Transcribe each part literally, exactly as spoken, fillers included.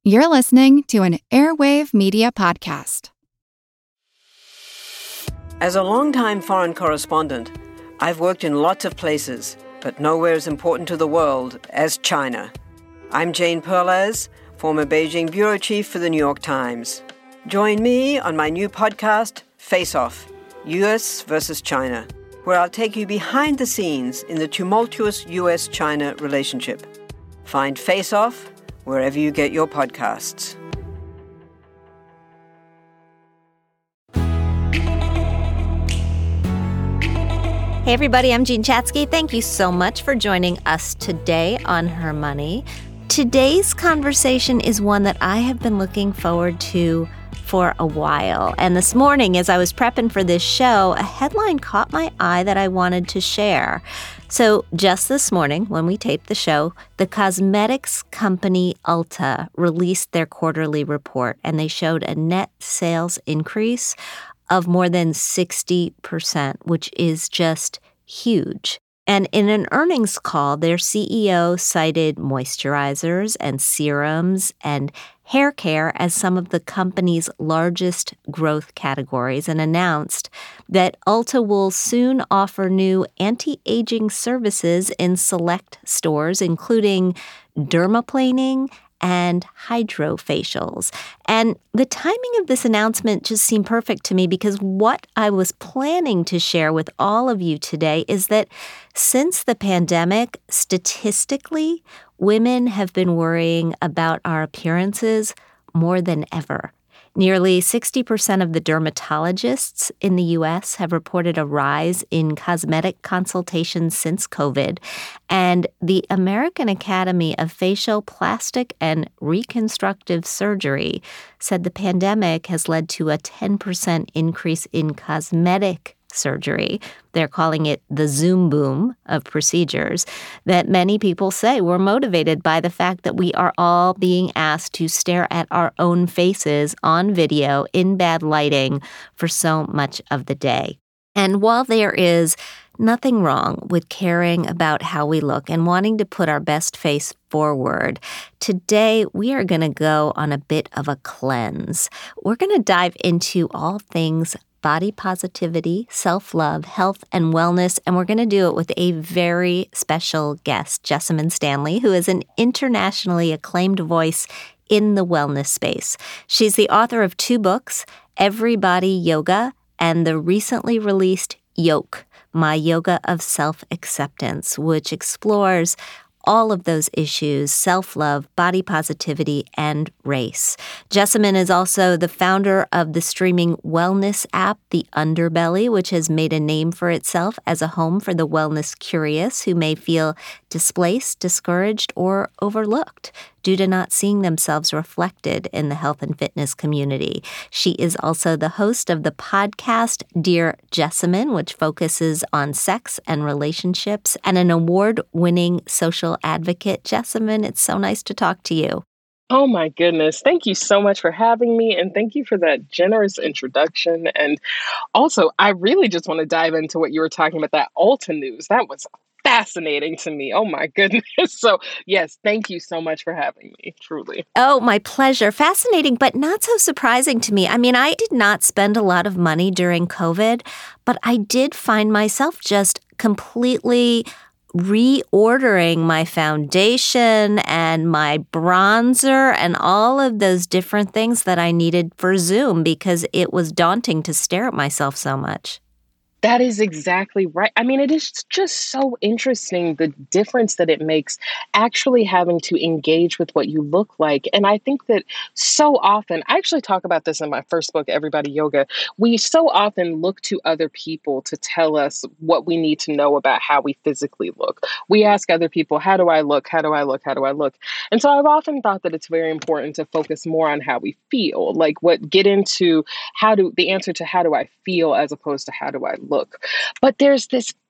You're listening to an Airwave Media Podcast. As a longtime foreign correspondent, I've worked in lots of places, but nowhere as important to the world as China. I'm Jane Perlez, former Beijing bureau chief for the New York Times. Join me on my new podcast, Face Off, U S versus China, where I'll take you behind the scenes in the tumultuous U S China relationship. Find Face Off wherever you get your podcasts. Hey everybody, I'm Jean Chatzky. Thank you so much for joining us today on Her Money. Today's conversation is one that I have been looking forward to for a while. And this morning, as I was prepping for this show, a headline caught my eye that I wanted to share. So just this morning, when we taped the show, the cosmetics company Ulta released their quarterly report, and they showed a net sales increase of more than sixty percent, which is just huge. And in an earnings call, their C E O cited moisturizers and serums and hair care as some of the company's largest growth categories and announced that Ulta will soon offer new anti-aging services in select stores, including dermaplaning and hydrofacials. And the timing of this announcement just seemed perfect to me because what I was planning to share with all of you today is that since the pandemic, statistically, women have been worrying about our appearances more than ever. Nearly sixty percent of the dermatologists in the U S have reported a rise in cosmetic consultations since COVID, and the American Academy of Facial, Plastic, and Reconstructive Surgery said the pandemic has led to a ten percent increase in cosmetic surgery. They're calling it the Zoom boom of procedures that many people say were motivated by the fact that we are all being asked to stare at our own faces on video in bad lighting for so much of the day. And while there is nothing wrong with caring about how we look and wanting to put our best face forward, today we are going to go on a bit of a cleanse. We're going to dive into all things body positivity, self-love, health, and wellness, and we're going to do it with a very special guest, Jessamyn Stanley, who is an internationally acclaimed voice in the wellness space. She's the author of two books, Everybody Yoga and the recently released Yoke, My Yoga of Self-Acceptance, which explores all of those issues, self-love, body positivity, and race. Jessamyn is also the founder of the streaming wellness app, The Underbelly, which has made a name for itself as a home for the wellness curious who may feel displaced, discouraged, or overlooked due to not seeing themselves reflected in the health and fitness community. She is also the host of the podcast Dear Jessamyn, which focuses on sex and relationships, and an award-winning social advocate. Jessamyn, it's so nice to talk to you. Oh my goodness. Thank you so much for having me. And thank you for that generous introduction. And also, I really just want to dive into what you were talking about, that Ulta news. That was fascinating to me. Oh my goodness. So yes, thank you so much for having me, truly. Oh, my pleasure. Fascinating, but not so surprising to me. I mean, I did not spend a lot of money during COVID, but I did find myself just completely reordering my foundation and my bronzer and all of those different things that I needed for Zoom because it was daunting to stare at myself so much. That is exactly right. I mean, it is just so interesting, the difference that it makes actually having to engage with what you look like. And I think that so often, I actually talk about this in my first book, Everybody Yoga, we so often look to other people to tell us what we need to know about how we physically look. We ask other people, how do I look? How do I look? How do I look? And so I've often thought that it's very important to focus more on how we feel, like what get into how do the answer to how do I feel as opposed to how do I look. But there's this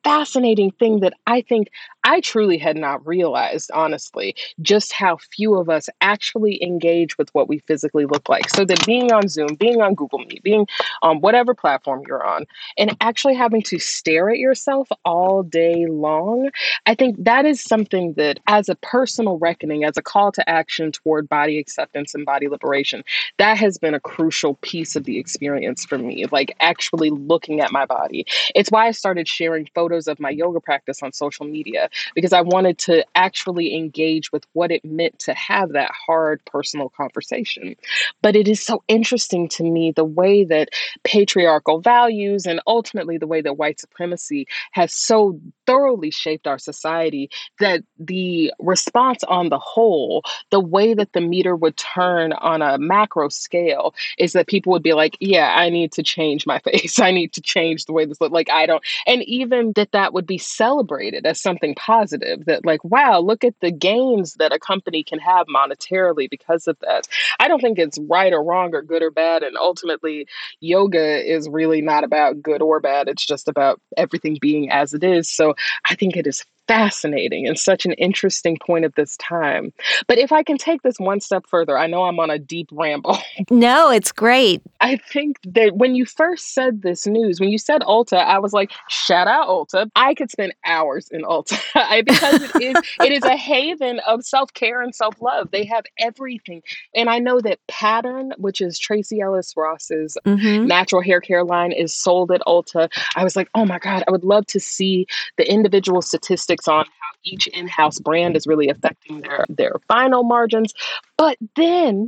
fascinating thing that I think I truly had not realized, honestly, just how few of us actually engage with what we physically look like. So that being on Zoom, being on Google Meet, being on whatever platform you're on, and actually having to stare at yourself all day long, I think that is something that, as a personal reckoning, as a call to action toward body acceptance and body liberation, that has been a crucial piece of the experience for me, like actually looking at my body. It's why I started sharing photos of my yoga practice on social media, because I wanted to actually engage with what it meant to have that hard personal conversation. But it is so interesting to me the way that patriarchal values and ultimately the way that white supremacy has so thoroughly shaped our society that the response on the whole, the way that the meter would turn on a macro scale, is that people would be like, yeah, I need to change my face. I need to change the way this looks like. I don't. And even that that would be celebrated as something positive, that like, wow, look at the gains that a company can have monetarily because of that. I don't think it's right or wrong or good or bad. And ultimately, yoga is really not about good or bad. It's just about everything being as it is. So I think it is fascinating and such an interesting point at this time. But if I can take this one step further, I know I'm on a deep ramble. No, it's great. I think that when you first said this news, when you said Ulta, I was like, shout out Ulta. I could spend hours in Ulta I, because it is it is a haven of self-care and self-love. They have everything. And I know that Pattern, which is Tracy Ellis Ross's Mm-hmm. natural hair care line, is sold at Ulta. I was like, oh my God, I would love to see the individual statistics on how each in-house brand is really affecting their, their final margins. But then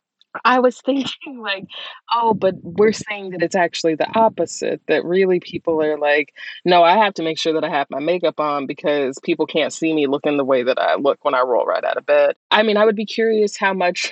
I was thinking like, oh, but we're saying that it's actually the opposite, that really people are like, no, I have to make sure that I have my makeup on because people can't see me looking the way that I look when I roll right out of bed. I mean, I would be curious how much,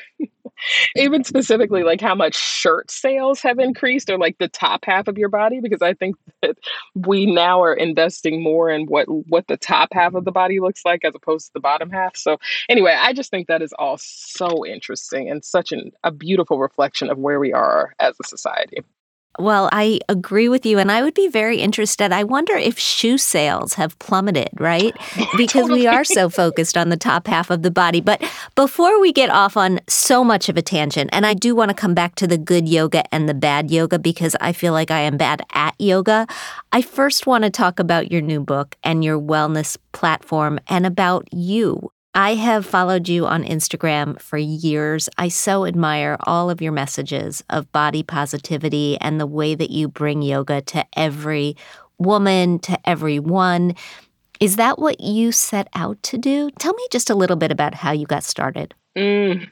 even specifically, like how much shirt sales have increased, or like the top half of your body, because I think that we now are investing more in what what the top half of the body looks like as opposed to the bottom half. So anyway, I just think that is all so interesting and such an, a beautiful reflection of where we are as a society. Well, I agree with you, and I would be very interested. I wonder if shoe sales have plummeted, right? Because we are so focused on the top half of the body. But before we get off on so much of a tangent, and I do want to come back to the good yoga and the bad yoga because I feel like I am bad at yoga, I first want to talk about your new book and your wellness platform and about you. I have followed you on Instagram for years. I so admire all of your messages of body positivity and the way that you bring yoga to every woman, to everyone. Is that what you set out to do? Tell me just a little bit about how you got started. Mm.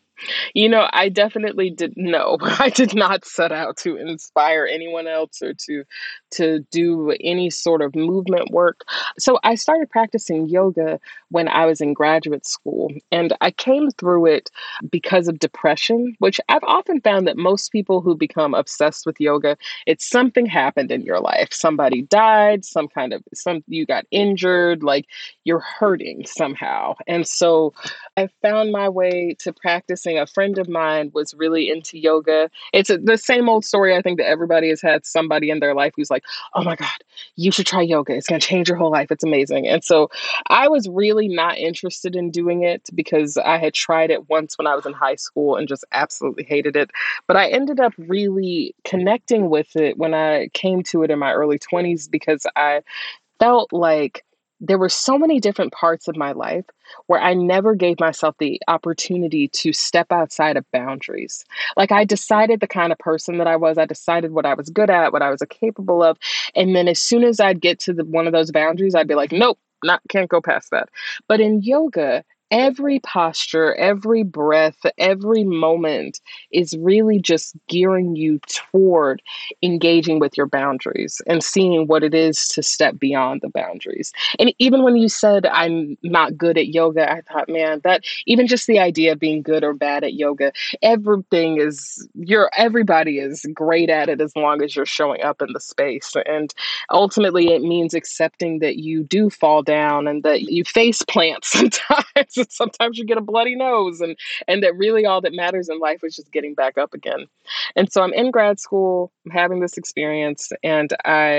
You know, I definitely did no. I did not set out to inspire anyone else or to to do any sort of movement work. So I started practicing yoga when I was in graduate school, and I came through it because of depression, which I've often found that most people who become obsessed with yoga, it's something happened in your life. Somebody died, some kind of some you got injured, like you're hurting somehow. And so I found my way to practicing. A friend of mine was really into yoga. It's a, the same old story. I think that everybody has had somebody in their life who's like, oh my God, you should try yoga. It's going to change your whole life. It's amazing. And so I was really not interested in doing it because I had tried it once when I was in high school and just absolutely hated it. But I ended up really connecting with it when I came to it in my early twenties because I felt like there were so many different parts of my life where I never gave myself the opportunity to step outside of boundaries. Like I decided the kind of person that I was, I decided what I was good at, what I was capable of. And then as soon as I'd get to the, one of those boundaries, I'd be like, nope, not, can't go past that. But in yoga, every posture, every breath, every moment is really just gearing you toward engaging with your boundaries and seeing what it is to step beyond the boundaries. And even when you said I'm not good at yoga, I thought, man, that even just the idea of being good or bad at yoga, everything is you're everybody is great at it as long as you're showing up in the space. And ultimately it means accepting that you do fall down and that you face plant sometimes. And sometimes you get a bloody nose, and and that really all that matters in life is just getting back up again. And so I'm in grad school, I'm having this experience, and I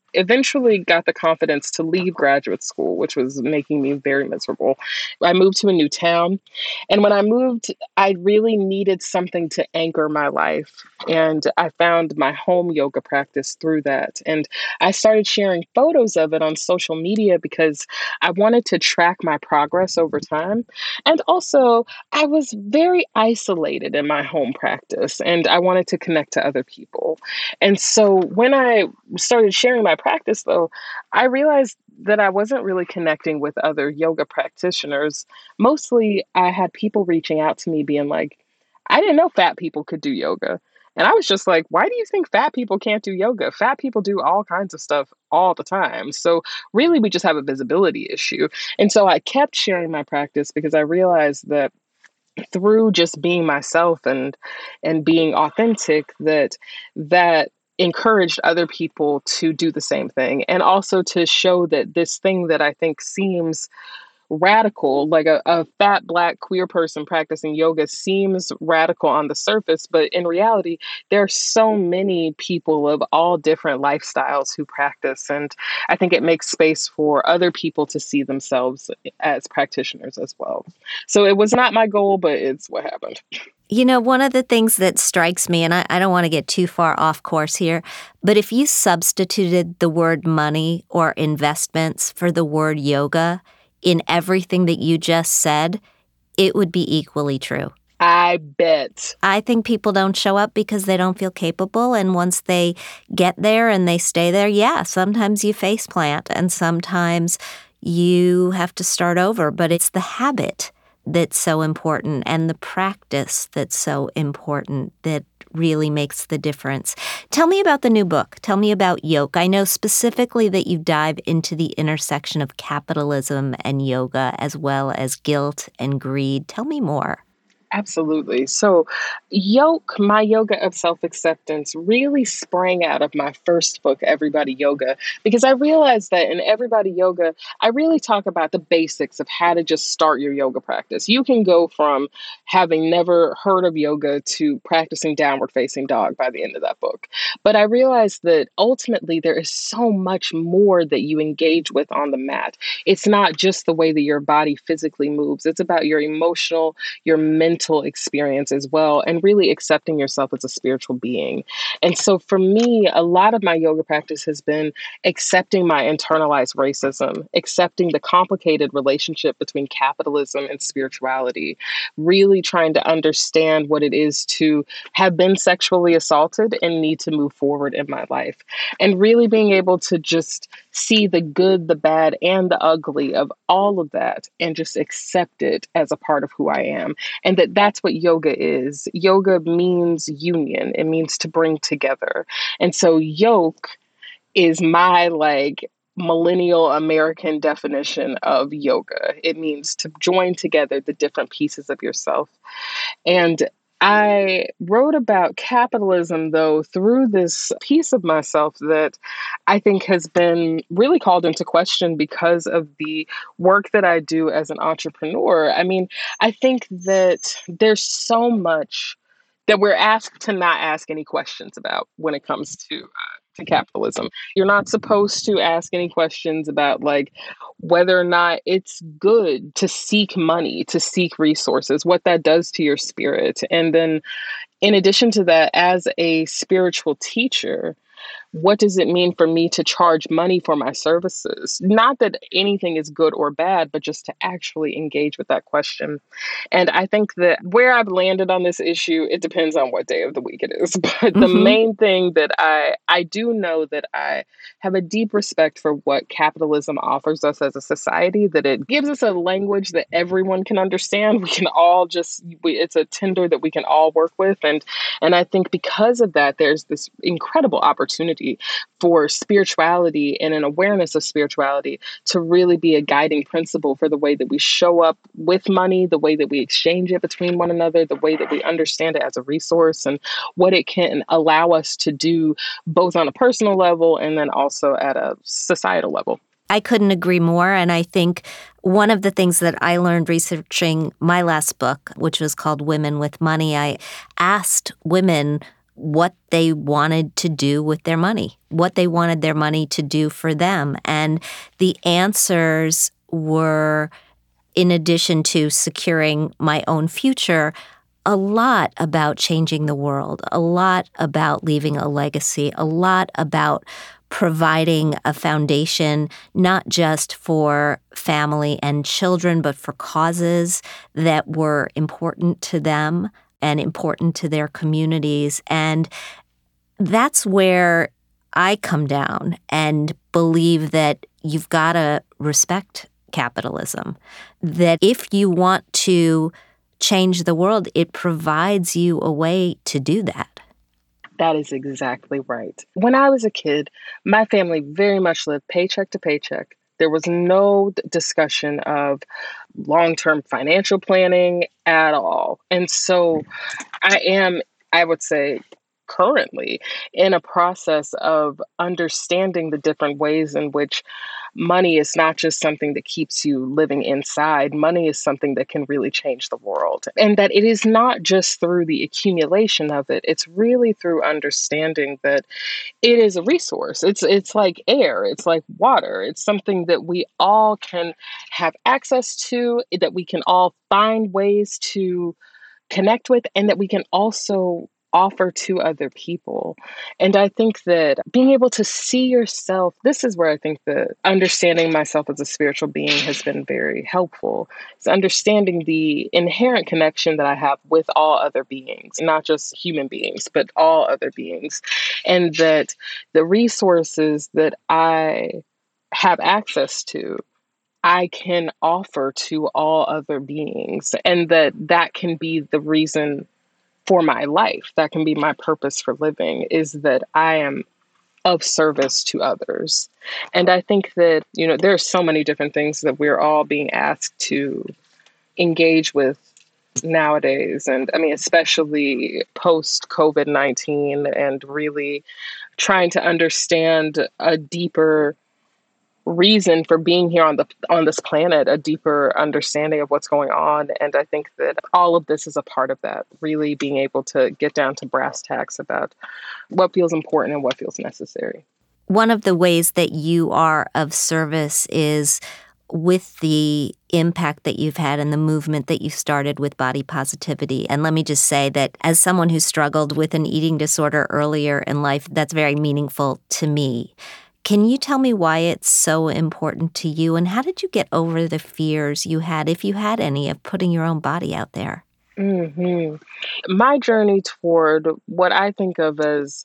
eventually got the confidence to leave graduate school, which was making me very miserable. I moved to a new town. And when I moved, I really needed something to anchor my life. And I found my home yoga practice through that. And I started sharing photos of it on social media because I wanted to track my progress over time. And also, I was very isolated in my home practice and I wanted to connect to other people. And so when I started sharing my practice, though, I realized that I wasn't really connecting with other yoga practitioners. Mostly, I had people reaching out to me being like, I didn't know fat people could do yoga. And I was just like, why do you think fat people can't do yoga? Fat people do all kinds of stuff all the time. So really, we just have a visibility issue. And so I kept sharing my practice because I realized that through just being myself and and being authentic, that that encouraged other people to do the same thing, and also to show that this thing that I think seems radical, like a, a fat black queer person practicing yoga seems radical on the surface, but in reality, there are so many people of all different lifestyles who practice. And I think it makes space for other people to see themselves as practitioners as well. So it was not my goal, but it's what happened. You know, one of the things that strikes me, and I, I don't want to get too far off course here, but if you substituted the word money or investments for the word yoga in everything that you just said, it would be equally true. I bet. I think people don't show up because they don't feel capable. And once they get there and they stay there, yeah, sometimes you face plant and sometimes you have to start over. But it's the habit that's so important and the practice that's so important that really makes the difference. Tell me about the new book. Tell me about Yoke. I know specifically that you dive into the intersection of capitalism and yoga as well as guilt and greed. Tell me more. Absolutely. So, Yoke, My Yoga of Self-Acceptance, really sprang out of my first book, Everybody Yoga, because I realized that in Everybody Yoga, I really talk about the basics of how to just start your yoga practice. You can go from having never heard of yoga to practicing downward facing dog by the end of that book. But I realized that ultimately there is so much more that you engage with on the mat. It's not just the way that your body physically moves. It's about your emotional, your mental experience as well, and really accepting yourself as a spiritual being. And so for me, a lot of my yoga practice has been accepting my internalized racism, accepting the complicated relationship between capitalism and spirituality, really trying to understand what it is to have been sexually assaulted and need to move forward in my life, and really being able to just see the good, the bad, and the ugly of all of that and just accept it as a part of who I am. And that that's what yoga is. Yoga means union. It means to bring together. And so yoke is my like millennial American definition of yoga. It means to join together the different pieces of yourself. And I wrote about capitalism, though, through this piece of myself that I think has been really called into question because of the work that I do as an entrepreneur. I mean, I think that there's so much that we're asked to not ask any questions about when it comes to uh, to capitalism. You're not supposed to ask any questions about like whether or not it's good to seek money, to seek resources, what that does to your spirit. And then in addition to that, as a spiritual teacher, what does it mean for me to charge money for my services? Not that anything is good or bad, but just to actually engage with that question. And I think that where I've landed on this issue, it depends on what day of the week it is. But mm-hmm. the main thing that I, I do know that I have a deep respect for what capitalism offers us as a society, that it gives us a language that everyone can understand. We can all just, we, it's a tinder that we can all work with. And, and I think because of that, there's this incredible opportunity for spirituality and an awareness of spirituality to really be a guiding principle for the way that we show up with money, the way that we exchange it between one another, the way that we understand it as a resource, and what it can allow us to do both on a personal level and then also at a societal level. I couldn't agree more. And I think one of the things that I learned researching my last book, which was called Women with Money, I asked women what they wanted to do with their money, what they wanted their money to do for them. And the answers were, in addition to securing my own future, a lot about changing the world, a lot about leaving a legacy, a lot about providing a foundation, not just for family and children, but for causes that were important to them and important to their communities. And that's where I come down and believe that you've got to respect capitalism, that if you want to change the world, it provides you a way to do that. That is exactly right. When I was a kid, my family very much lived paycheck to paycheck. There was no d- discussion of long-term financial planning at all. And so I am, I would say, currently in a process of understanding the different ways in which money is not just something that keeps you living inside. Money is something that can really change the world. And that it is not just through the accumulation of it, it's really through understanding that it is a resource. It's it's like air, it's like water. It's something that we all can have access to, that we can all find ways to connect with, and that we can also offer to other people. And I think that being able to see yourself, this is where I think that understanding myself as a spiritual being has been very helpful. It's understanding the inherent connection that I have with all other beings, not just human beings, but all other beings. And that the resources that I have access to, I can offer to all other beings, and that that can be the reason for my life. That can be my purpose for living, is that I am of service to others. And I think that, you know, there are so many different things that we're all being asked to engage with nowadays. And I mean, especially post COVID nineteen, and really trying to understand a deeper reason for being here on the on this planet, a deeper understanding of what's going on. And I think that all of this is a part of that, really being able to get down to brass tacks about what feels important and what feels necessary. One of the ways that you are of service is with the impact that you've had and the movement that you started with body positivity. And let me just say that as someone who struggled with an eating disorder earlier in life, that's very meaningful to me. Can you tell me why it's so important to you, and how did you get over the fears you had, if you had any, of putting your own body out there? hmm My journey toward what I think of as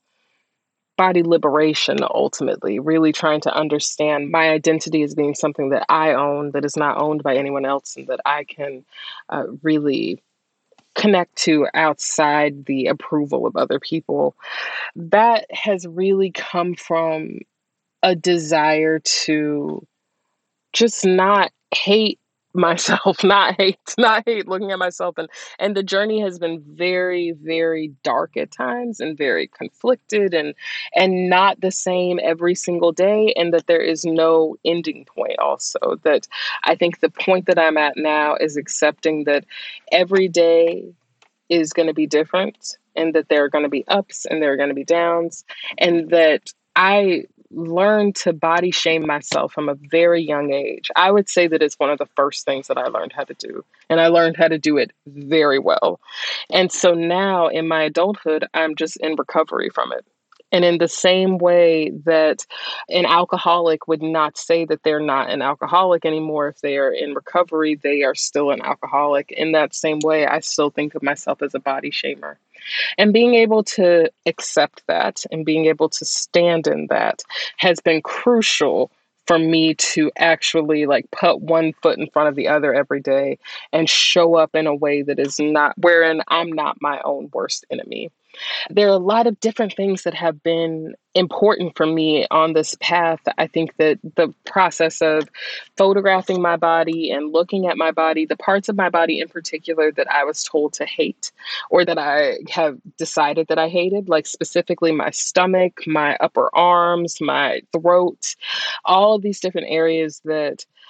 body liberation, ultimately, really trying to understand my identity as being something that I own, that is not owned by anyone else, and that I can uh, really connect to outside the approval of other people. That has really come from a desire to just not hate myself, not hate, not hate looking at myself. And and the journey has been very, very dark at times, and very conflicted, and and not the same every single day, and that there is no ending point also. That I think the point that I'm at now is accepting that every day is going to be different, and that there are going to be ups and there are going to be downs, and that I learned to body shame myself from a very young age. I would say that it's one of the first things that I learned how to do, and I learned how to do it very well. And so now in my adulthood, I'm just in recovery from it. And in the same way that an alcoholic would not say that they're not an alcoholic anymore, if they are in recovery, they are still an alcoholic. In that same way, I still think of myself as a body shamer. And being able to accept that and being able to stand in that has been crucial for me to actually like put one foot in front of the other every day and show up in a way that is not, wherein I'm not my own worst enemy. There are a lot of different things that have been important for me on this path. I think that the process of photographing my body and looking at my body, the parts of my body in particular that I was told to hate, or that I have decided that I hated, like specifically my stomach, my upper arms, my throat, all of these different areas that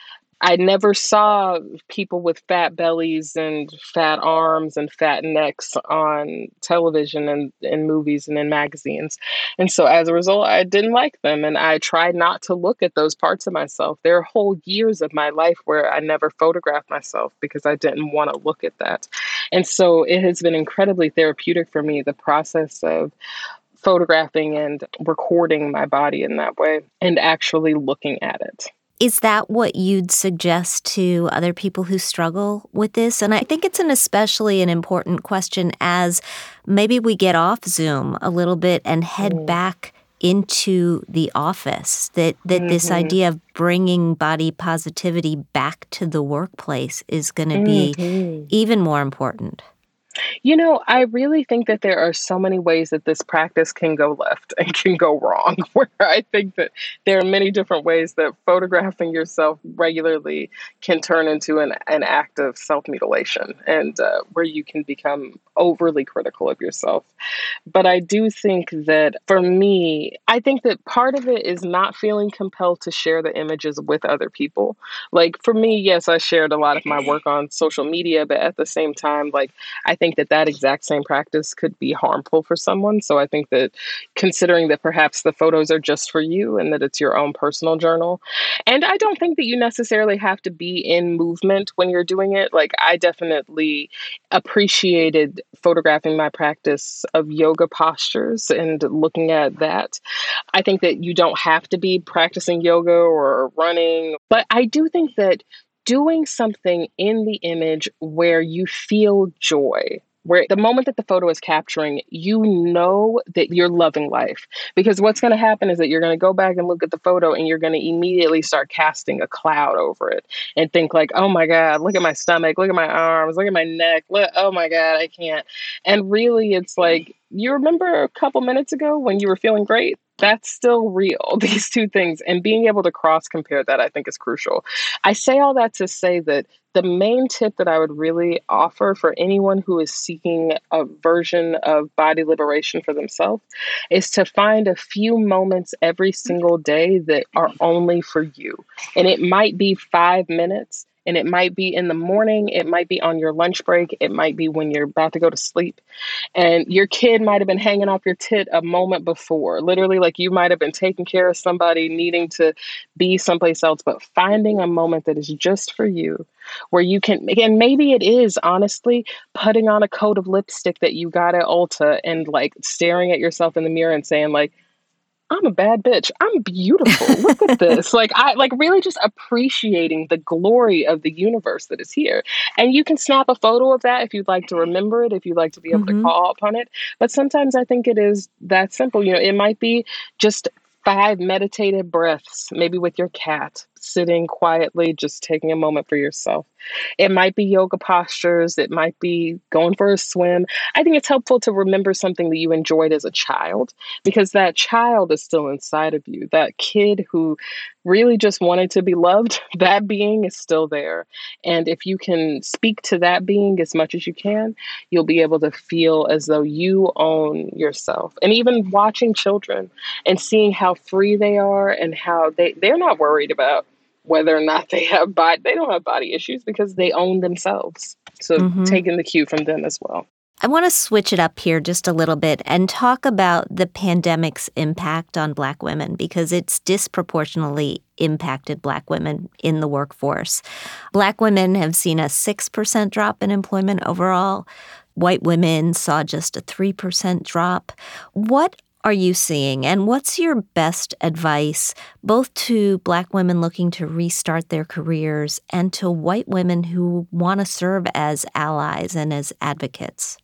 I never saw people with fat bellies and fat arms and fat necks on television and in movies and in magazines. And so as a result, I didn't like them. And I tried not to look at those parts of myself. There are whole years of my life where I never photographed myself because I didn't want to look at that. And so it has been incredibly therapeutic for me, the process of photographing and recording my body in that way and actually looking at it. Is that what you'd suggest to other people who struggle with this? And I think it's an especially an important question as maybe we get off Zoom a little bit and head mm. back into the office, that, that mm-hmm. this idea of bringing body positivity back to the workplace is going to mm-hmm. be even more important. You know, I really think that there are so many ways that this practice can go left and can go wrong, where I think that there are many different ways that photographing yourself regularly can turn into an, an act of self-mutilation and uh, where you can become overly critical of yourself. But I do think that for me, I think that part of it is not feeling compelled to share the images with other people. Like for me, yes, I shared a lot of my work on social media, but at the same time, like I think that that exact same practice could be harmful for someone. So I think that considering that perhaps the photos are just for you and that it's your own personal journal. And I don't think that you necessarily have to be in movement when you're doing it. Like I definitely appreciated photographing my practice of yoga postures and looking at that. I think that you don't have to be practicing yoga or running, but I do think that doing something in the image where you feel joy, where the moment that the photo is capturing, you know that you're loving life. Because what's going to happen is that you're going to go back and look at the photo and you're going to immediately start casting a cloud over it and think like, oh my God, look at my stomach, look at my arms, look at my neck, look, oh my God, I can't. And really it's like, you remember a couple minutes ago when you were feeling great? That's still real, these two things. And being able to cross compare that, I think, is crucial. I say all that to say that the main tip that I would really offer for anyone who is seeking a version of body liberation for themselves is to find a few moments every single day that are only for you. And it might be five minutes. And it might be in the morning, it might be on your lunch break, it might be when you're about to go to sleep. And your kid might have been hanging off your tit a moment before. Literally, like you might have been taking care of somebody needing to be someplace else, but finding a moment that is just for you, where you can, and maybe it is honestly putting on a coat of lipstick that you got at Ulta and like staring at yourself in the mirror and saying like, I'm a bad bitch. I'm beautiful. Look at this. Like I like really just appreciating the glory of the universe that is here. And you can snap a photo of that if you'd like to remember it, if you'd like to be able mm-hmm. to call upon it. But sometimes I think it is that simple. You know, it might be just five meditative breaths, maybe with your cat, sitting quietly, just taking a moment for yourself. It might be yoga postures. It might be going for a swim. I think it's helpful to remember something that you enjoyed as a child, because that child is still inside of you. That kid who really just wanted to be loved, that being is still there. And if you can speak to that being as much as you can, you'll be able to feel as though you own yourself. And even watching children and seeing how free they are and how they, they're not worried about whether or not they have body, they don't have body issues because they own themselves. So mm-hmm. taking the cue from them as well. I want to switch it up here just a little bit and talk about the pandemic's impact on Black women, because it's disproportionately impacted Black women in the workforce. Black women have seen a six percent drop in employment overall. White women saw just a three percent drop. What are you seeing, and what's your best advice both to Black women looking to restart their careers and to white women who want to serve as allies and as advocates?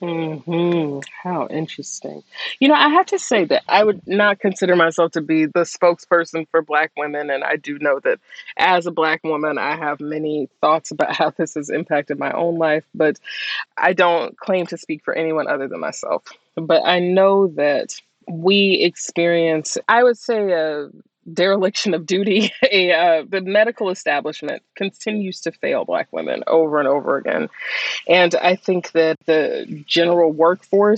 Mm-hmm. How interesting. You know, I have to say that I would not consider myself to be the spokesperson for Black women. And I do know that as a Black woman, I have many thoughts about how this has impacted my own life, but I don't claim to speak for anyone other than myself. But I know that we experience, I would say, a dereliction of duty. a, uh, the medical establishment continues to fail Black women over and over again. And I think that the general workforce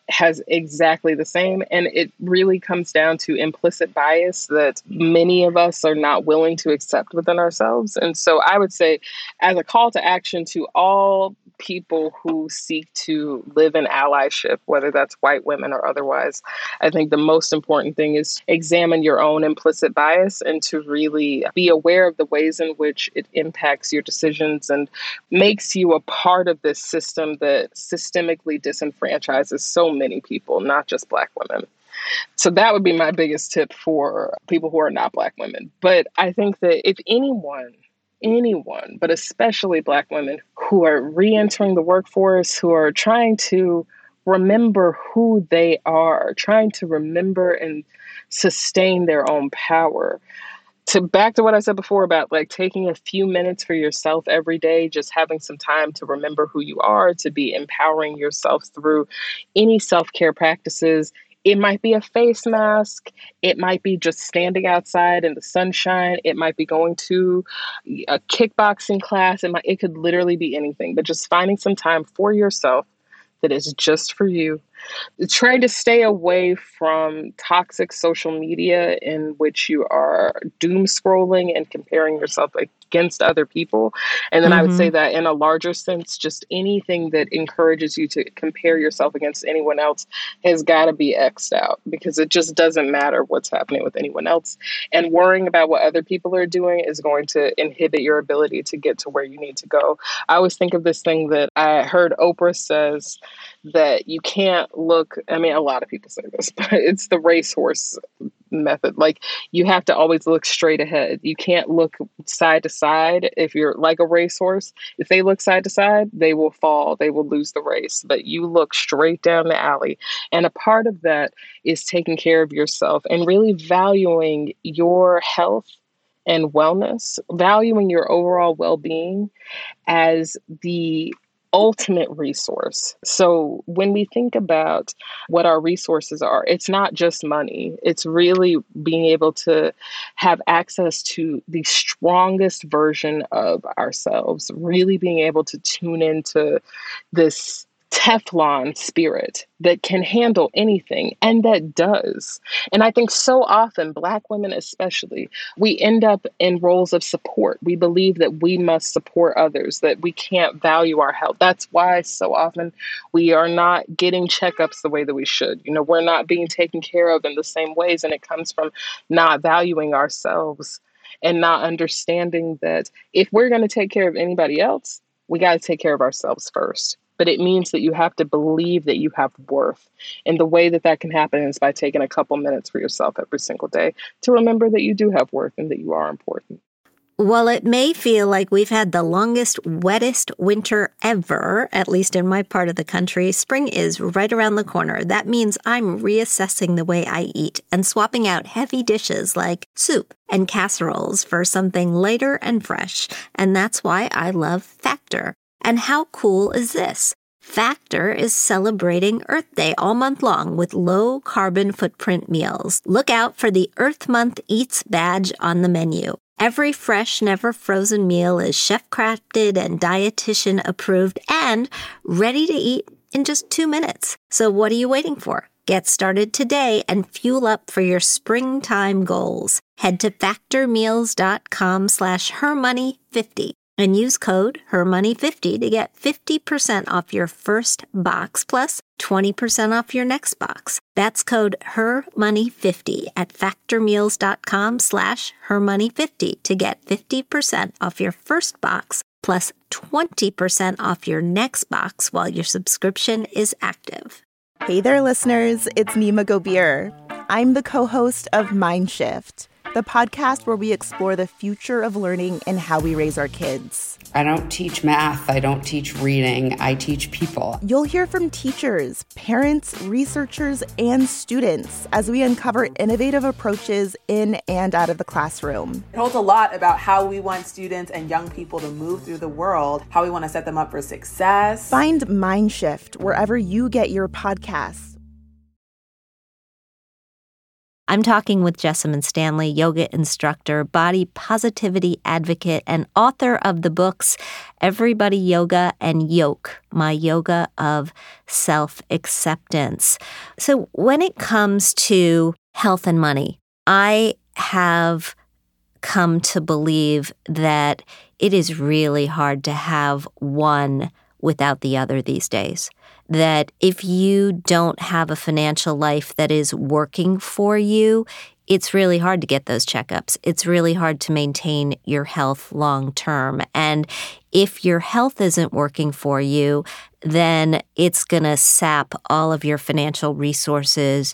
has exactly the same. And it really comes down to implicit bias that many of us are not willing to accept within ourselves. And so I would say, as a call to action to all people who seek to live in allyship, whether that's white women or otherwise, I think the most important thing is examine your own implicit bias and to really be aware of the ways in which it impacts your decisions and makes you a part of this system that systemically disenfranchises so many people, not just Black women. So that would be my biggest tip for people who are not Black women. But I think that if anyone anyone, but especially Black women who are re-entering the workforce, who are trying to remember who they are, trying to remember and sustain their own power. To back to what I said before about like taking a few minutes for yourself every day, just having some time to remember who you are, to be empowering yourself through any self-care practices. It might be a face mask. It might be just standing outside in the sunshine. It might be going to a kickboxing class. It might, it could literally be anything, but just finding some time for yourself that is just for you. Trying to stay away from toxic social media in which you are doom scrolling and comparing yourself against other people. And then mm-hmm. I would say that in a larger sense, just anything that encourages you to compare yourself against anyone else has got to be X'd out, because it just doesn't matter what's happening with anyone else. And worrying about what other people are doing is going to inhibit your ability to get to where you need to go. I always think of this thing that I heard Oprah says, that you can't look, I mean, a lot of people say this, but it's the racehorse method. Like, you have to always look straight ahead. You can't look side to side. If you're like a racehorse, if they look side to side, they will fall, they will lose the race. But you look straight down the alley. And a part of that is taking care of yourself and really valuing your health and wellness, valuing your overall well-being as the ultimate resource. So when we think about what our resources are, it's not just money. It's really being able to have access to the strongest version of ourselves, really being able to tune into this Teflon spirit that can handle anything, and that does. And I think so often, Black women especially, we end up in roles of support. We believe that we must support others, that we can't value our health. That's why so often we are not getting checkups the way that we should. You know, we're not being taken care of in the same ways, and it comes from not valuing ourselves and not understanding that if we're going to take care of anybody else, we got to take care of ourselves first. But it means that you have to believe that you have worth. And the way that that can happen is by taking a couple minutes for yourself every single day to remember that you do have worth and that you are important. Well, it may feel like we've had the longest, wettest winter ever, at least in my part of the country. Spring is right around the corner. That means I'm reassessing the way I eat and swapping out heavy dishes like soup and casseroles for something lighter and fresh. And that's why I love Factor. And how cool is this? Factor is celebrating Earth Day all month long with low carbon footprint meals. Look out for the Earth Month Eats badge on the menu. Every fresh, never frozen meal is chef-crafted and dietitian approved and ready to eat in just two minutes. So what are you waiting for? Get started today and fuel up for your springtime goals. Head to factormeals.com slash hermoney50. And use code her money fifty to get fifty percent off your first box plus twenty percent off your next box. That's code her money fifty at factormeals.com slash hermoney50 to get fifty percent off your first box plus twenty percent off your next box while your subscription is active. Hey there, listeners. It's Nima Gobir. I'm the co-host of Mindshift, the podcast where we explore the future of learning and how we raise our kids. I don't teach math. I don't teach reading. I teach people. You'll hear from teachers, parents, researchers, and students as we uncover innovative approaches in and out of the classroom. It holds a lot about how we want students and young people to move through the world, how we want to set them up for success. Find Mindshift wherever you get your podcasts. I'm talking with Jessamyn Stanley, yoga instructor, body positivity advocate, and author of the books Everybody Yoga and Yoke, My Yoga of Self-Acceptance. So when it comes to health and money, I have come to believe that it is really hard to have one without the other these days. That if you don't have a financial life that is working for you, it's really hard to get those checkups. It's really hard to maintain your health long term. And if your health isn't working for you, then it's going to sap all of your financial resources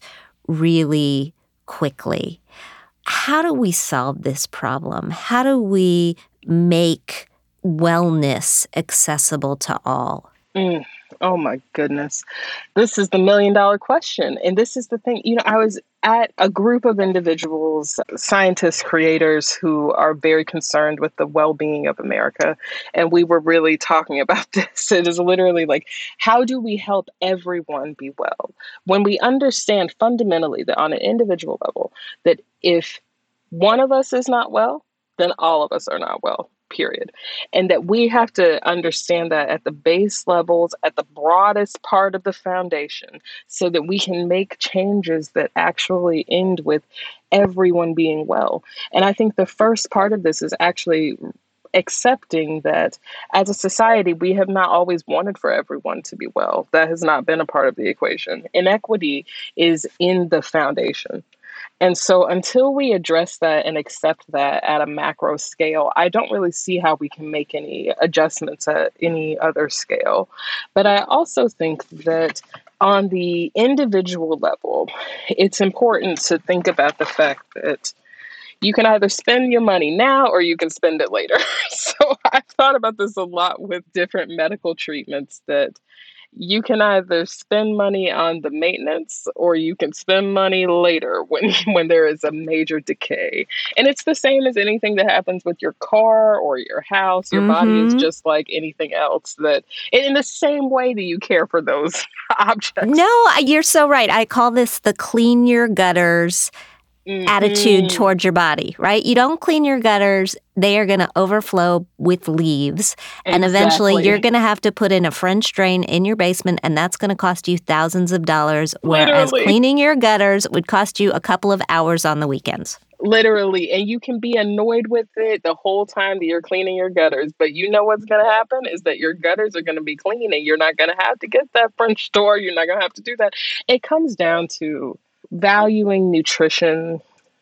really quickly. How do we solve this problem? How do we make wellness accessible to all? Mm. Oh my goodness. This is the million dollar question. And this is the thing, you know, I was at a group of individuals, scientists, creators who are very concerned with the well-being of America. And we were really talking about this. It is literally like, how do we help everyone be well? When we understand fundamentally that on an individual level, that if one of us is not well, then all of us are not well. Period. And that we have to understand that at the base levels, at the broadest part of the foundation, so that we can make changes that actually end with everyone being well. And I think the first part of this is actually accepting that as a society, we have not always wanted for everyone to be well. That has not been a part of the equation. Inequity is in the foundation. And so until we address that and accept that at a macro scale, I don't really see how we can make any adjustments at any other scale. But I also think that on the individual level, it's important to think about the fact that you can either spend your money now or you can spend it later. So I've thought about this a lot with different medical treatments, that you can either spend money on the maintenance or you can spend money later when, when there is a major decay. And it's the same as anything that happens with your car or your house. Your mm-hmm. body is just like anything else, that in the same way that you care for those objects. No, you're so right. I call this the clean your gutters Mm-hmm. attitude towards your body, right? You don't clean your gutters, they are going to overflow with leaves. Exactly. And eventually you're going to have to put in a French drain in your basement, and that's going to cost you thousands of dollars, whereas Literally. cleaning your gutters would cost you a couple of hours on the weekends. Literally. And you can be annoyed with it the whole time that you're cleaning your gutters. But you know what's going to happen is that your gutters are going to be clean and you're not going to have to get that French door. You're not going to have to do that. It comes down to valuing nutrition,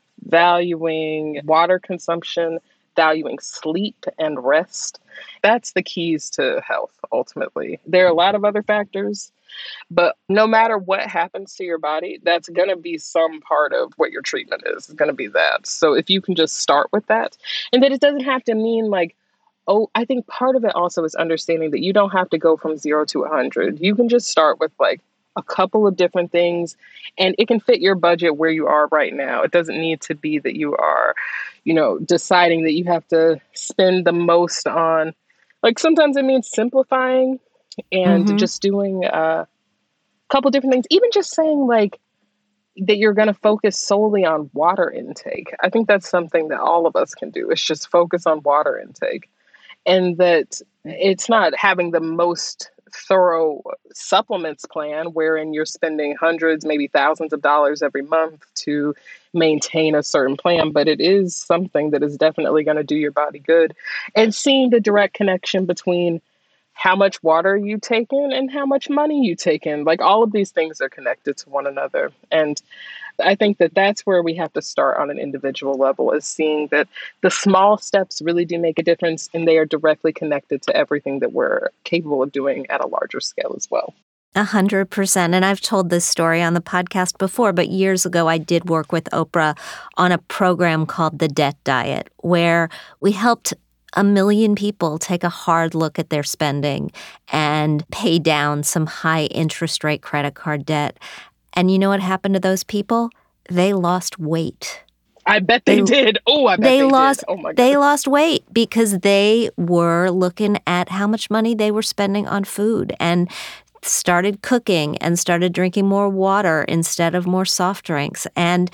valuing water consumption, valuing sleep and rest. That's the keys to health, ultimately. There are a lot of other factors, but no matter what happens to your body, that's going to be some part of what your treatment is. It's going to be that. So if you can just start with that, and that it doesn't have to mean like, oh, I think part of it also is understanding that you don't have to go from zero to one hundred. You can just start with like a couple of different things, and it can fit your budget where you are right now. It doesn't need to be that you are, you know, deciding that you have to spend the most on, like sometimes it means simplifying and mm-hmm. just doing a couple different things. Even just saying like that you're going to focus solely on water intake. I think that's something that all of us can do, is just focus on water intake. And that it's not having the most thorough supplements plan wherein you're spending hundreds, maybe thousands of dollars every month to maintain a certain plan, but it is something that is definitely going to do your body good. And seeing the direct connection between how much water you take in and how much money you take in, like all of these things are connected to one another. And I think that that's where we have to start on an individual level, is seeing that the small steps really do make a difference, and they are directly connected to everything that we're capable of doing at a larger scale as well. A hundred percent. And I've told this story on the podcast before, but years ago I did work with Oprah on a program called The Debt Diet, where we helped a million people take a hard look at their spending and pay down some high interest rate credit card debt. And you know what happened to those people? They lost weight. I bet they, they did. Oh, I bet they, they lost. Did. Oh my God. They lost weight because they were looking at how much money they were spending on food and started cooking and started drinking more water instead of more soft drinks. And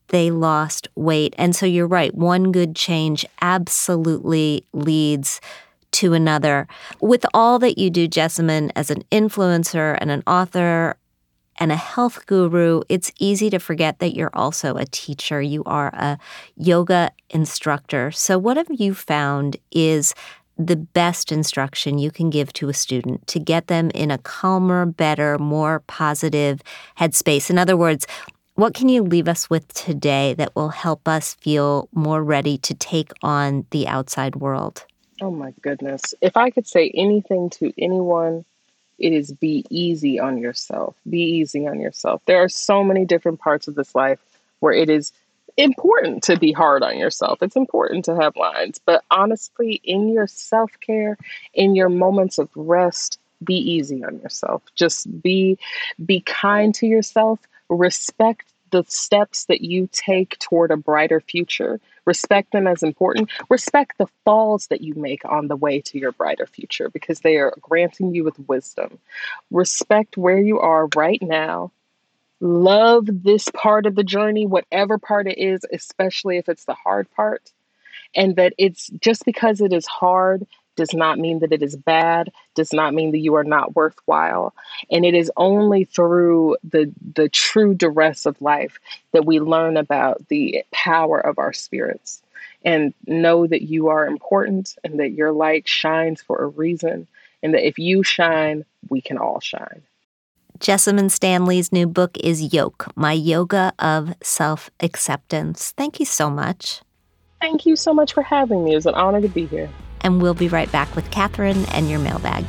they lost weight. And so you're right, one good change absolutely leads to another. With all that you do, Jessamyn, as an influencer and an author and a health guru, it's easy to forget that you're also a teacher. You are a yoga instructor. So what have you found is the best instruction you can give to a student to get them in a calmer, better, more positive headspace? In other words, what can you leave us with today that will help us feel more ready to take on the outside world? Oh my goodness. If I could say anything to anyone, it is be easy on yourself. Be easy on yourself. There are so many different parts of this life where it is important to be hard on yourself. It's important to have lines. But honestly, in your self-care, in your moments of rest, be easy on yourself. Just be be kind to yourself. Respect the steps that you take toward a brighter future. Respect them as important. Respect the falls that you make on the way to your brighter future because they are granting you with wisdom. Respect where you are right now. Love this part of the journey, whatever part it is, especially if it's the hard part. And that it's just because it is hard does not mean that it is bad, does not mean that you are not worthwhile. And it is only through the, the true duress of life that we learn about the power of our spirits. And know that you are important and that your light shines for a reason. And that if you shine, we can all shine. Jessamyn Stanley's new book is Yoke, My Yoga of Self-Acceptance. Thank you so much. Thank you so much for having me. It was an honor to be here. And we'll be right back with Catherine and your mailbag.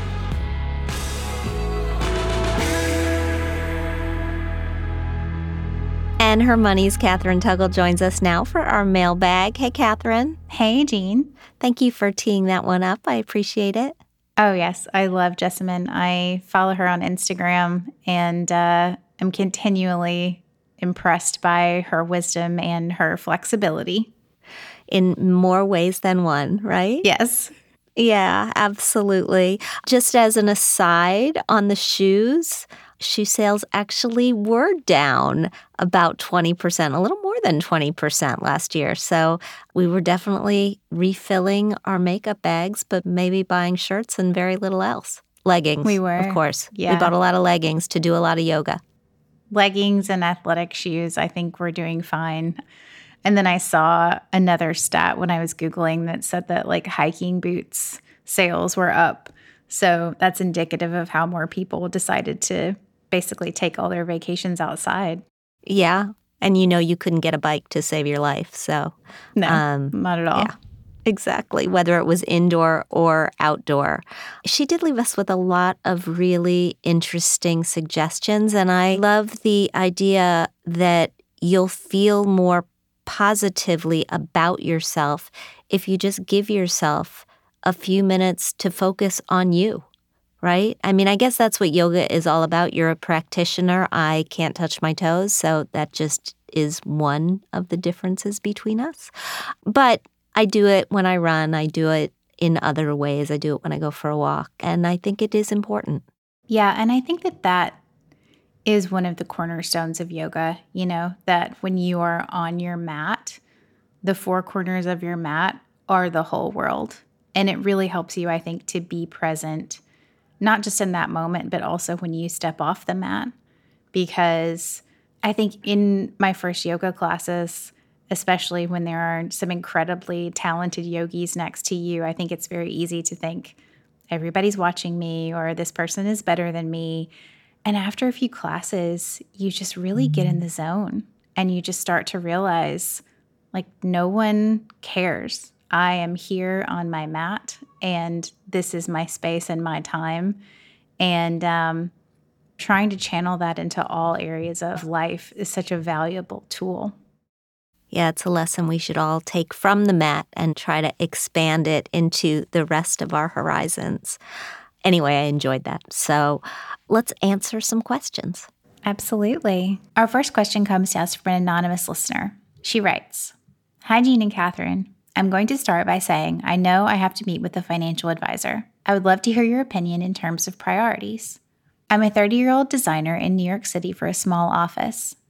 And Her Money's Catherine Tuggle joins us now for our mailbag. Hey, Catherine. Hey, Jean. Thank you for teeing that one up. I appreciate it. Oh, yes. I love Jessamyn. I follow her on Instagram and uh, am continually impressed by her wisdom and her flexibility. In more ways than one, right? Yes. Yeah, absolutely. Just as an aside on the shoes, shoe sales actually were down about twenty percent, a little more than twenty percent last year. So we were definitely refilling our makeup bags, but maybe buying shirts and very little else. Leggings, we were. Of course. Yeah. We bought a lot of leggings to do a lot of yoga. Leggings and athletic shoes, I think we're doing fine. And then I saw another stat when I was Googling that said that like hiking boots sales were up. So that's indicative of how more people decided to basically take all their vacations outside. Yeah. And you know you couldn't get a bike to save your life. So no, um, not at all. Yeah, exactly. Whether it was indoor or outdoor. She did leave us with a lot of really interesting suggestions. And I love the idea that you'll feel more positively about yourself if you just give yourself a few minutes to focus on you, right? I mean, I guess that's what yoga is all about. You're a practitioner. I can't touch my toes, so that just is one of the differences between us. But I do it when I run. I do it in other ways. I do it when I go for a walk, and I think it is important. Yeah, and I think that that is one of the cornerstones of yoga, you know, that when you are on your mat, the four corners of your mat are the whole world. And it really helps you, I think, to be present, not just in that moment, but also when you step off the mat. Because I think in my first yoga classes, especially when there are some incredibly talented yogis next to you, I think it's very easy to think everybody's watching me or this person is better than me. And after a few classes, you just really get in the zone and you just start to realize, like, no one cares. I am here on my mat and this is my space and my time. And um, trying to channel that into all areas of life is such a valuable tool. Yeah, it's a lesson we should all take from the mat and try to expand it into the rest of our horizons. Anyway, I enjoyed that. So let's answer some questions. Absolutely. Our first question comes to us from an anonymous listener. She writes, "Hi, Jean and Catherine. I'm going to start by saying I know I have to meet with a financial advisor. I would love to hear your opinion in terms of priorities. I'm a thirty-year-old designer in New York City for a small office.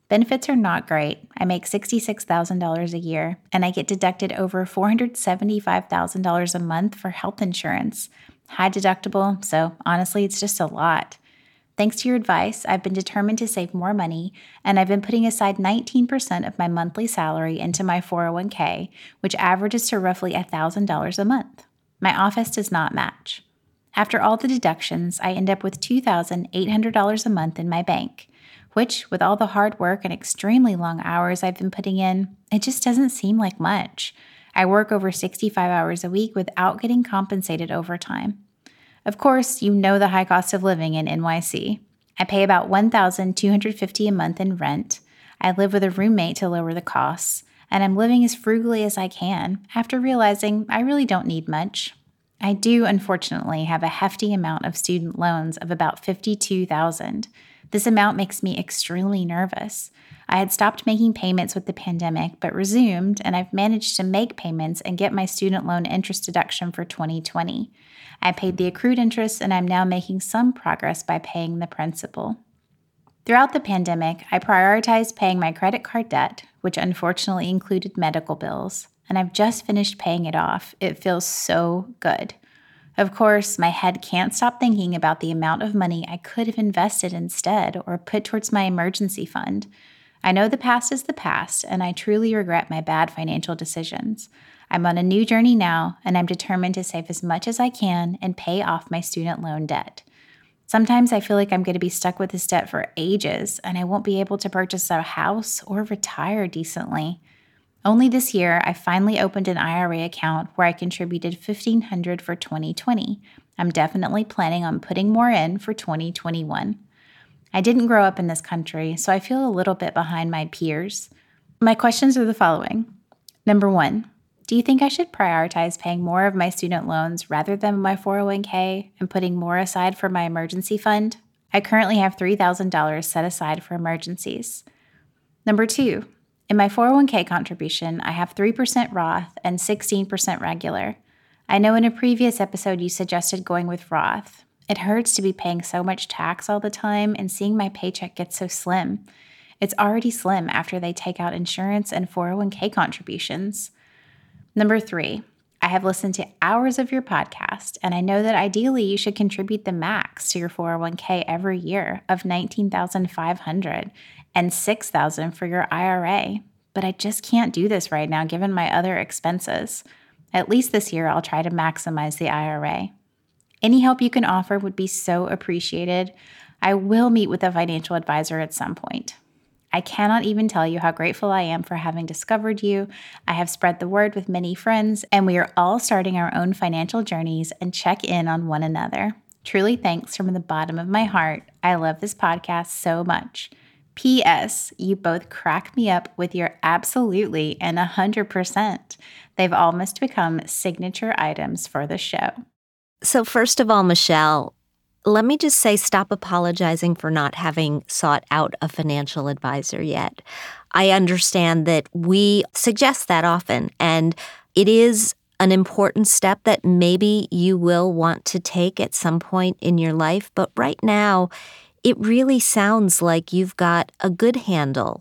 Benefits are not great. I make sixty-six thousand dollars a year, and I get deducted over four hundred seventy-five thousand dollars a month for health insurance. High deductible, so honestly, it's just a lot. Thanks to your advice, I've been determined to save more money, and I've been putting aside nineteen percent of my monthly salary into my four oh one k, which averages to roughly one thousand dollars a month. My office does not match. After all the deductions, I end up with two thousand eight hundred dollars a month in my bank, which, with all the hard work and extremely long hours I've been putting in, it just doesn't seem like much. I work over sixty-five hours a week without getting compensated overtime. Of course, you know the high cost of living in N Y C. I pay about one thousand two hundred fifty dollars a month in rent. I live with a roommate to lower the costs, and I'm living as frugally as I can after realizing I really don't need much. I do, unfortunately, have a hefty amount of student loans of about fifty-two thousand dollars. This amount makes me extremely nervous. I had stopped making payments with the pandemic, but resumed, and I've managed to make payments and get my student loan interest deduction for twenty twenty. I paid the accrued interest, and I'm now making some progress by paying the principal. Throughout the pandemic, I prioritized paying my credit card debt, which unfortunately included medical bills, and I've just finished paying it off. It feels so good. Of course, my head can't stop thinking about the amount of money I could have invested instead or put towards my emergency fund. I know the past is the past, and I truly regret my bad financial decisions. I'm on a new journey now, and I'm determined to save as much as I can and pay off my student loan debt. Sometimes I feel like I'm going to be stuck with this debt for ages, and I won't be able to purchase a house or retire decently. Only this year, I finally opened an I R A account where I contributed fifteen hundred dollars for twenty twenty. I'm definitely planning on putting more in for twenty twenty-one. I didn't grow up in this country, so I feel a little bit behind my peers. My questions are the following. Number one, do you think I should prioritize paying more of my student loans rather than my four oh one k and putting more aside for my emergency fund? I currently have three thousand dollars set aside for emergencies. Number two, in my four oh one k contribution, I have three percent Roth and sixteen percent regular. I know in a previous episode you suggested going with Roth. It hurts to be paying so much tax all the time and seeing my paycheck get so slim. It's already slim after they take out insurance and four oh one k contributions. Number three, I have listened to hours of your podcast, and I know that ideally you should contribute the max to your four oh one k every year of nineteen thousand five hundred dollars and six thousand dollars for your I R A. But I just can't do this right now given my other expenses. At least this year I'll try to maximize the I R A. Any help you can offer would be so appreciated. I will meet with a financial advisor at some point. I cannot even tell you how grateful I am for having discovered you. I have spread the word with many friends, and we are all starting our own financial journeys and check in on one another. Truly thanks from the bottom of my heart. I love this podcast so much. P S. You both crack me up with your absolutely and one hundred percent. They've almost become signature items for the show. So first of all, Michelle, let me just say stop apologizing for not having sought out a financial advisor yet. I understand that we suggest that often, and it is an important step that maybe you will want to take at some point in your life. But right now, it really sounds like you've got a good handle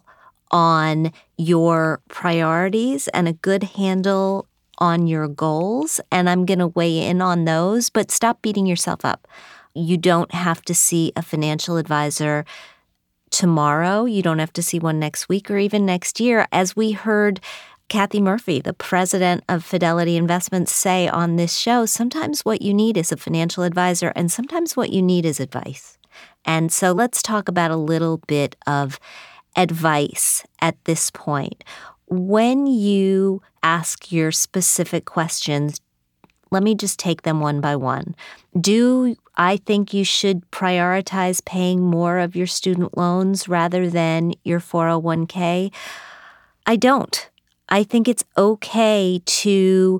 on your priorities and a good handle on your goals. And I'm going to weigh in on those, but stop beating yourself up. You don't have to see a financial advisor tomorrow. You don't have to see one next week or even next year. As we heard Kathy Murphy, the president of Fidelity Investments, say on this show, sometimes what you need is a financial advisor and sometimes what you need is advice. And so let's talk about a little bit of advice at this point. When you ask your specific questions, let me just take them one by one. Do I think you should prioritize paying more of your student loans rather than your four oh one k? I don't. I think it's okay to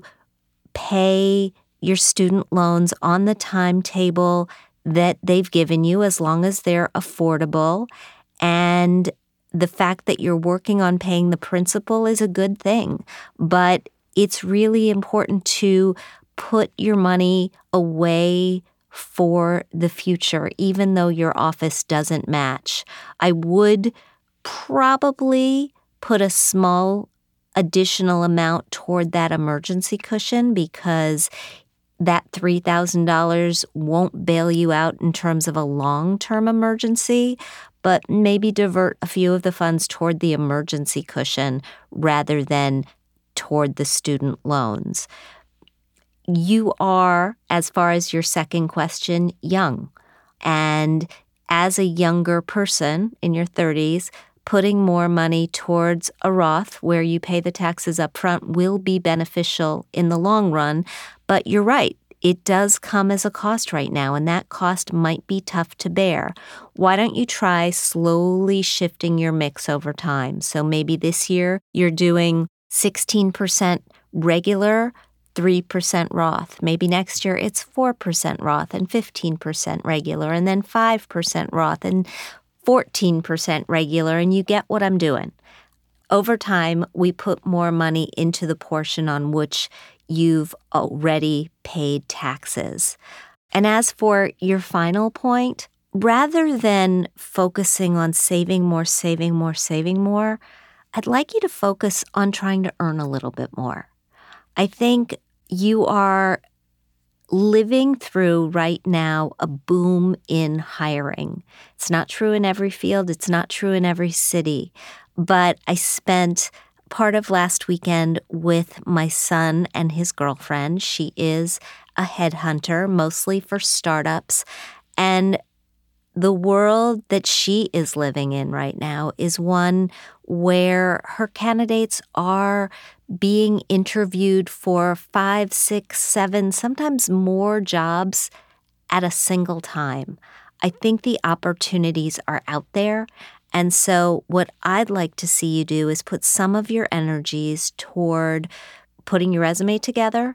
pay your student loans on the timetable that they've given you as long as they're affordable. And the fact that you're working on paying the principal is a good thing. But it's really important to put your money away for the future, even though your office doesn't match. I would probably put a small additional amount toward that emergency cushion, because that three thousand dollars won't bail you out in terms of a long-term emergency, but maybe divert a few of the funds toward the emergency cushion rather than toward the student loans. You are, as far as your second question, young. And as a younger person in your thirties, putting more money towards a Roth where you pay the taxes up front will be beneficial in the long run. But you're right, it does come as a cost right now, and that cost might be tough to bear. Why don't you try slowly shifting your mix over time? So maybe this year you're doing sixteen percent regular, three percent Roth. Maybe next year it's four percent Roth and fifteen percent regular, and then five percent Roth and fourteen percent regular, and you get what I'm doing. Over time, we put more money into the portion on which you've already paid taxes. And as for your final point, rather than focusing on saving more, saving more, saving more, I'd like you to focus on trying to earn a little bit more. I think you are living through right now a boom in hiring. It's not true in every field. It's not true in every city. But I spent part of last weekend with my son and his girlfriend. She is a headhunter, mostly for startups. And the world that she is living in right now is one where her candidates are being interviewed for five, six, seven, sometimes more jobs at a single time. I think the opportunities are out there. And so what I'd like to see you do is put some of your energies toward putting your resume together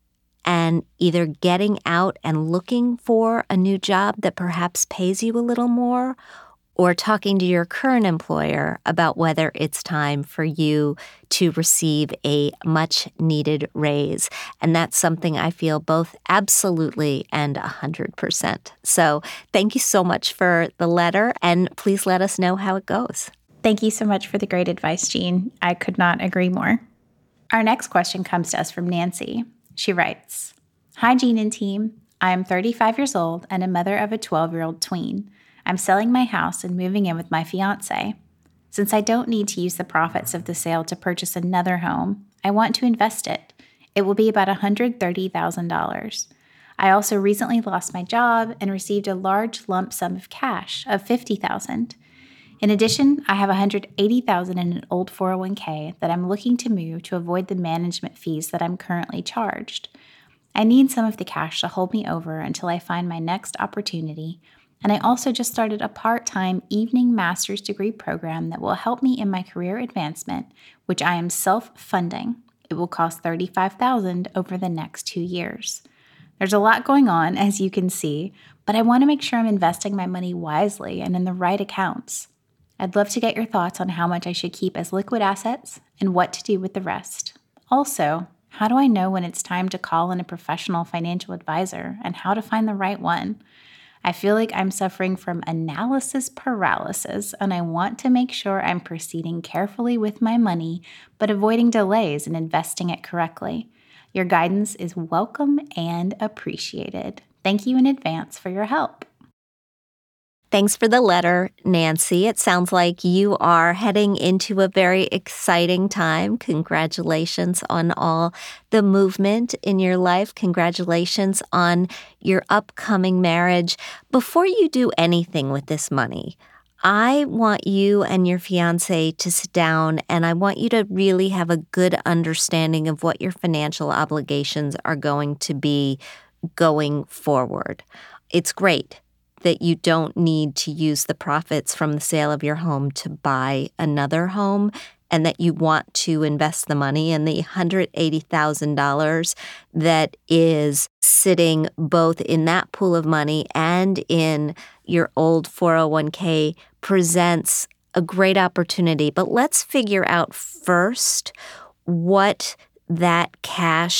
and either getting out and looking for a new job that perhaps pays you a little more, or talking to your current employer about whether it's time for you to receive a much-needed raise. And that's something I feel both absolutely and one hundred percent. So thank you so much for the letter, and please let us know how it goes. Thank you so much for the great advice, Jean. I could not agree more. Our next question comes to us from Nancy. She writes, "Hi, Jean and team. I am thirty-five years old and a mother of a twelve-year-old tween. I'm selling my house and moving in with my fiance. Since I don't need to use the profits of the sale to purchase another home, I want to invest it. It will be about one hundred thirty thousand dollars. I also recently lost my job and received a large lump sum of cash of fifty thousand dollars. In addition, I have one hundred eighty thousand dollars in an old four oh one k that I'm looking to move to avoid the management fees that I'm currently charged. I need some of the cash to hold me over until I find my next opportunity. And I also just started a part-time evening master's degree program that will help me in my career advancement, which I am self-funding. It will cost thirty-five thousand dollars over the next two years. There's a lot going on, as you can see, but I want to make sure I'm investing my money wisely and in the right accounts. I'd love to get your thoughts on how much I should keep as liquid assets and what to do with the rest. Also, how do I know when it's time to call in a professional financial advisor and how to find the right one? I feel like I'm suffering from analysis paralysis, and I want to make sure I'm proceeding carefully with my money, but avoiding delays in investing it correctly. Your guidance is welcome and appreciated. Thank you in advance for your help." Thanks for the letter, Nancy. It sounds like you are heading into a very exciting time. Congratulations on all the movement in your life. Congratulations on your upcoming marriage. Before you do anything with this money, I want you and your fiancé to sit down, and I want you to really have a good understanding of what your financial obligations are going to be going forward. It's great that you don't need to use the profits from the sale of your home to buy another home, and that you want to invest the money in the one hundred eighty thousand dollars that is sitting both in that pool of money and in your old four oh one k presents a great opportunity. But let's figure out first what that cash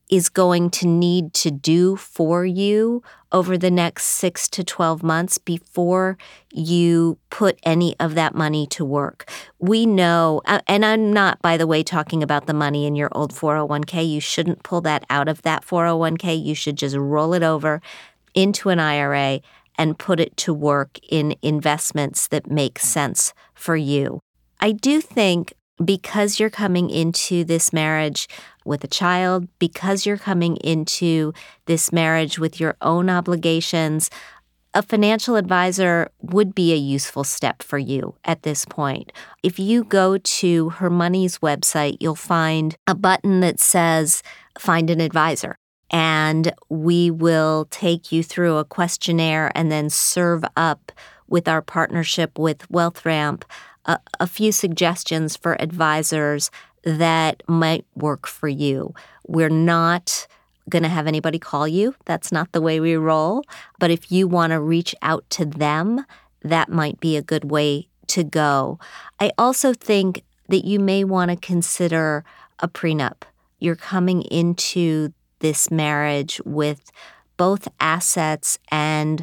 is going to need to do for you over the next six to twelve months before you put any of that money to work. We know, and I'm not, by the way, talking about the money in your old four oh one k. You shouldn't pull that out of that four oh one k. You should just roll it over into an I R A and put it to work in investments that make sense for you. I do think because you're coming into this marriage with a child, because you're coming into this marriage with your own obligations, a financial advisor would be a useful step for you at this point. If you go to Her Money's website, you'll find a button that says Find an Advisor. And we will take you through a questionnaire and then serve up with our partnership with WealthRamp a, a few suggestions for advisors that might work for you. We're not going to have anybody call you. That's not the way we roll. But if you want to reach out to them, that might be a good way to go. I also think that you may want to consider a prenup. You're coming into this marriage with both assets and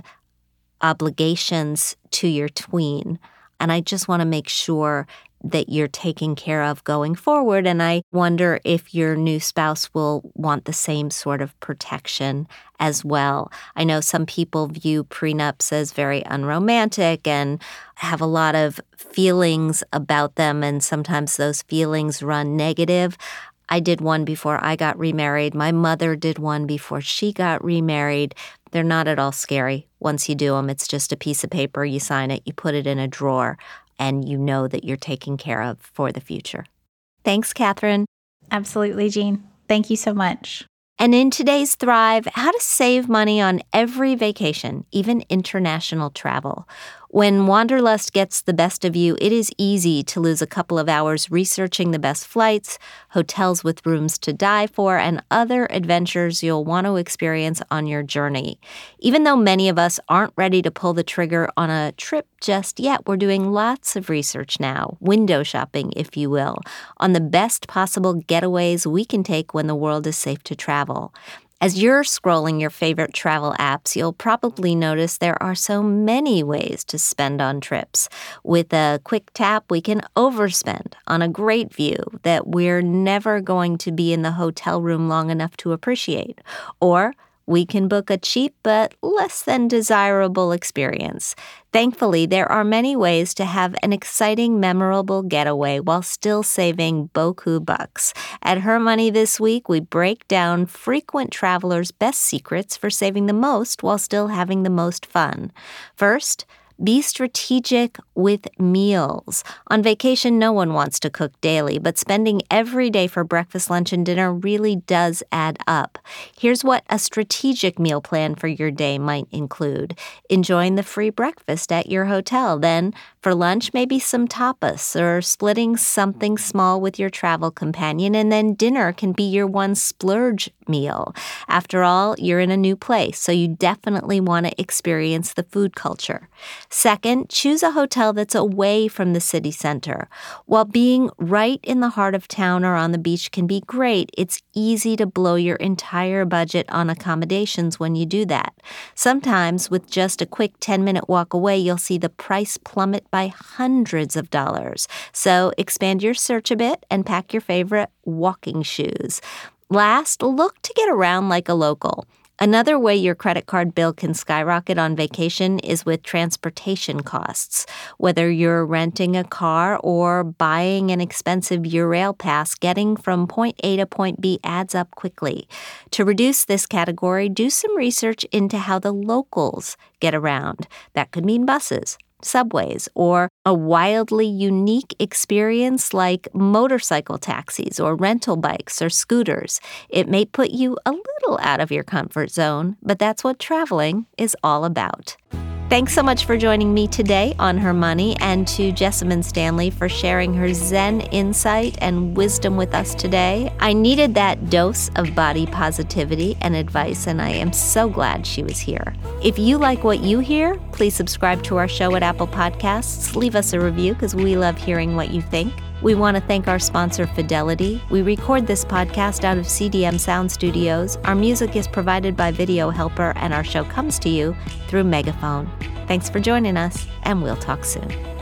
obligations to your tween. And I just want to make sure that you're taken care of going forward. And I wonder if your new spouse will want the same sort of protection as well. I know some people view prenups as very unromantic and have a lot of feelings about them, and sometimes those feelings run negative. I did one before I got remarried. My mother did one before she got remarried. They're not at all scary. Once you do them, it's just a piece of paper. You sign it, you put it in a drawer, and you know that you're taken care of for the future. Thanks, Catherine. Absolutely, Jean. Thank you so much. And in today's Thrive, how to save money on every vacation, even international travel. When wanderlust gets the best of you, it is easy to lose a couple of hours researching the best flights, hotels with rooms to die for, and other adventures you'll want to experience on your journey. Even though many of us aren't ready to pull the trigger on a trip just yet, we're doing lots of research now, window shopping, if you will, on the best possible getaways we can take when the world is safe to travel. As you're scrolling your favorite travel apps, you'll probably notice there are so many ways to spend on trips. With a quick tap, we can overspend on a great view that we're never going to be in the hotel room long enough to appreciate. Or we can book a cheap but less than desirable experience. Thankfully, there are many ways to have an exciting, memorable getaway while still saving beaucoup bucks. At Her Money this week, we break down frequent travelers' best secrets for saving the most while still having the most fun. First, be strategic with meals. On vacation, no one wants to cook daily, but spending every day for breakfast, lunch, and dinner really does add up. Here's what a strategic meal plan for your day might include. Enjoying the free breakfast at your hotel. Then, for lunch, maybe some tapas or splitting something small with your travel companion. And then dinner can be your one splurge meal. After all, you're in a new place, so you definitely want to experience the food culture. Second, choose a hotel that's away from the city center. While being right in the heart of town or on the beach can be great, it's easy to blow your entire budget on accommodations when you do that. Sometimes, with just a quick ten-minute walk away, you'll see the price plummet by hundreds of dollars. So expand your search a bit and pack your favorite walking shoes. Last, look to get around like a local. Another way your credit card bill can skyrocket on vacation is with transportation costs. Whether you're renting a car or buying an expensive Eurail pass, getting from point A to point B adds up quickly. To reduce this category, do some research into how the locals get around. That could mean buses, subways, or a wildly unique experience like motorcycle taxis or rental bikes or scooters. It may put you a little out of your comfort zone, but that's what traveling is all about. Thanks so much for joining me today on Her Money, and to Jessamine Stanley for sharing her Zen insight and wisdom with us today. I needed that dose of body positivity and advice, and I am so glad she was here. If you like what you hear, please subscribe to our show at Apple Podcasts. Leave us a review because we love hearing what you think. We want to thank our sponsor, Fidelity. We record this podcast out of C D M Sound Studios. Our music is provided by Video Helper, and our show comes to you through Megaphone. Thanks for joining us, and we'll talk soon.